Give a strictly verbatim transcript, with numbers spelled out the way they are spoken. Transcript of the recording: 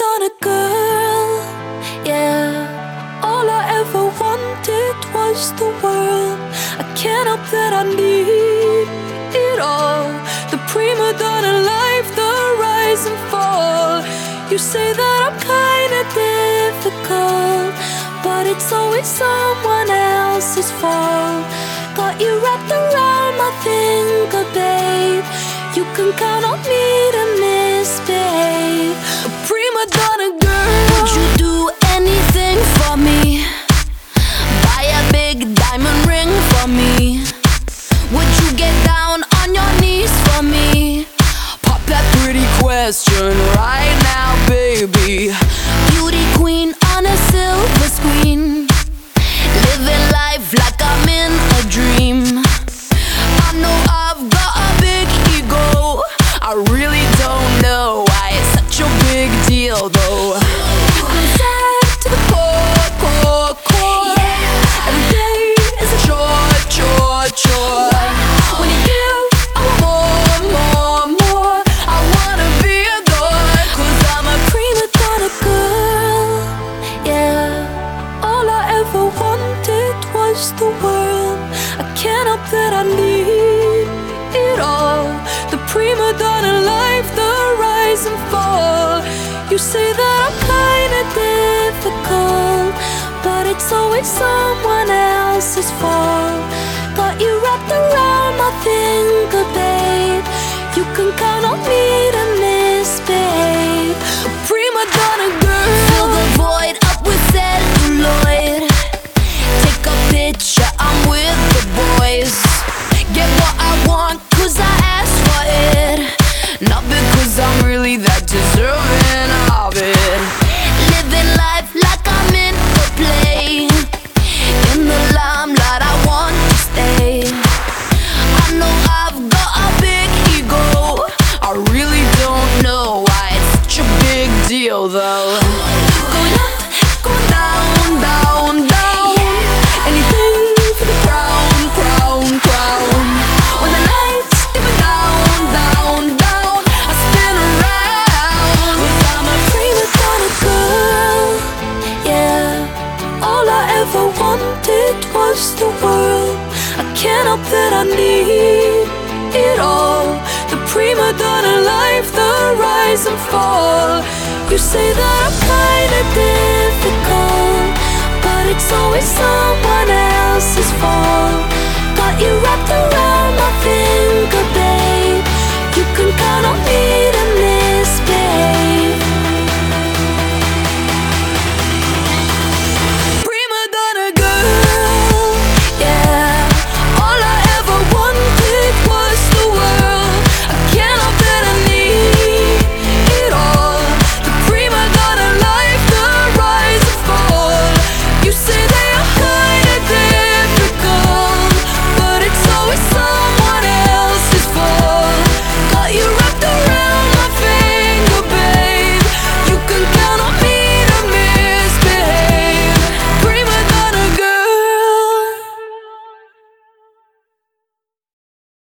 donna girl, yeah. All I ever wanted was the world. I can't help that I need it all. The prima donna life, the rise and fall. You say that I'm kinda difficult, but it's always someone else's fault. Got you wrapped around my finger, babe. You can count on me to misbehave. A prima donna girl. Would you do anything for me? Buy a big diamond ring for me? Would you get down on your knees for me? Pop that pretty question right now, baby. Beauty queen on a silver screen, living life like I'm in a dream. I know I've got a big ego. I really don't know why it's such a big deal though. I'm sad to the core, core, core. Every day is a chore, chore, chore. When you give, I want more, more, more. I wanna be a god, cause I'm a prima donna girl, yeah. All I ever wanted was the world. I can't help that I need it all. The prima donna life, the rise and fall. You say that I'm kinda difficult, but it's always someone else's fault. Got you wrapped around my finger, babe. You can count on me to misbehave. A prima donna girl. Fill the void up with celluloid. Take a picture, I'm with the boys. Get what I want, cause I asked for it, not because I'm really that deserving of it. Living life like I'm in the play, in the limelight I want to stay. I know I've got a big ego. I really don't know why it's such a big deal though. Going up, going down, down, down. Anything for the crown, crown, crown. When the lights dip down, down, down, I spin around. Cause I'm a prima donna girl, yeah. All I ever wanted was the world. I can't help that I need it all. The prima donna life, the rise and fall. You say that I'm kinda difficult, but it's always someone else's fault.